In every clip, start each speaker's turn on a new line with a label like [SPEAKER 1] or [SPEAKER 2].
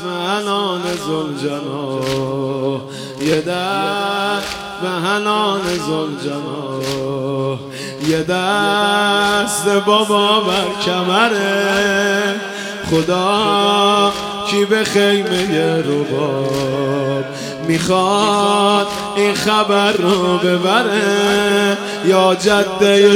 [SPEAKER 1] منان زلجنا، یه دست به حنان زلجنا، یه دست بابا بر کمره. خدا کی به خیمه رباب میخواد این خبر رو ببره. یا جده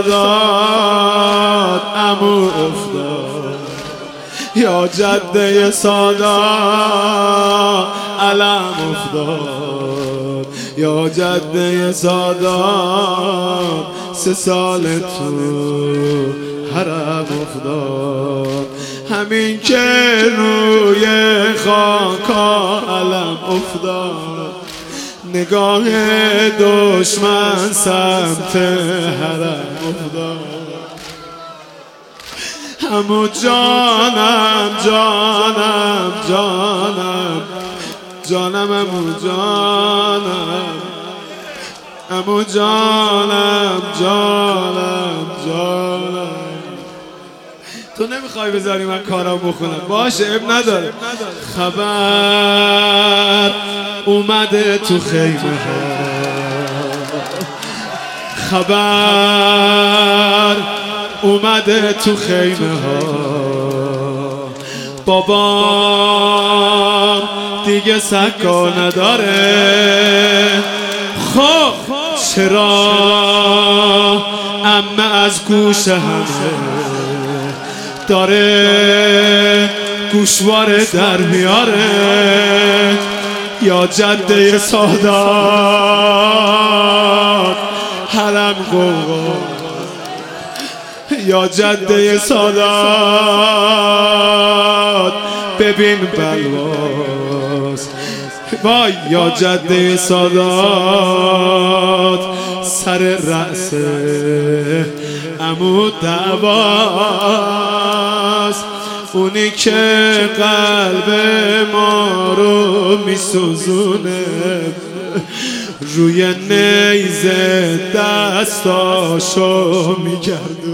[SPEAKER 1] سادات عمو افتاد، یا جده سادات علم افتاد، یا جده سادات 3 سال تو حرم افتاد. همین که روی خاکا علم افتاد، نگاه دشمن سمت حرم افتاد. همو جانم جانم جانم جانم، همو جانم، همو جانم جانم جانم. تو نمیخوای بذاری من کارم بخونم؟ باشه اب نداره. خبر اومده تو خیمه ها، خبر اومده تو خیمه ها. بابا دیگه سکا نداره. خب چرا عمه از گوش همه داره گوشواره در میاره؟ یا جده سادات حرم قوقا، یا جده سادات ببین بلواس. وای یا جده سادات سر رأس عمو دعواست. اونی که قلب ما رو میسوزونه، روی نیزه دستاشو میگردونه.